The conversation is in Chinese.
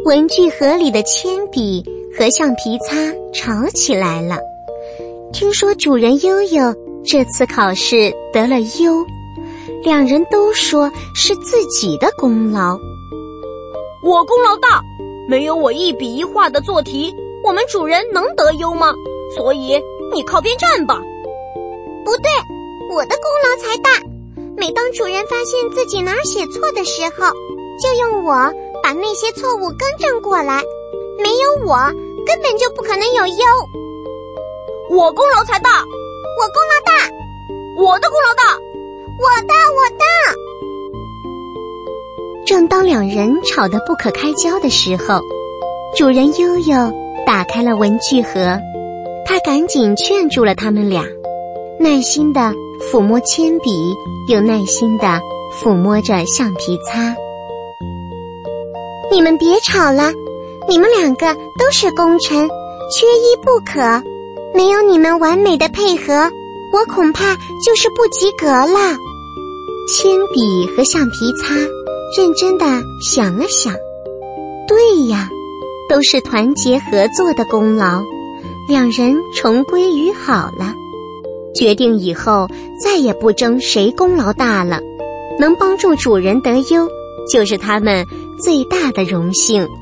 文具盒里的铅笔和橡皮擦吵起来了。听说主人悠悠这次考试得了优，两人都说是自己的功劳。 我功劳大，没有我一笔一画的做题，我们主人能得优吗？所以你靠边站吧。 不对，我的功劳才大。每当主人发现自己哪儿写错的时候，就用我把那些错误更正过来。没有我，根本就不可能有优。 我功劳才大。 我功劳大。 我的功劳大。 我大。 正当两人吵得不可开交的时候，主人悠悠打开了文具盒，他赶紧劝住了他们俩，耐心地抚摸铅笔，又耐心地抚摸着橡皮擦。你们别吵了，你们两个都是功臣，缺一不可。没有你们完美的配合，我恐怕就是不及格了。铅笔和橡皮擦认真地想了想，对呀，都是团结合作的功劳。两人重归于好了，决定以后再也不争谁功劳大了，能帮助主人得优，就是他们最大的荣幸。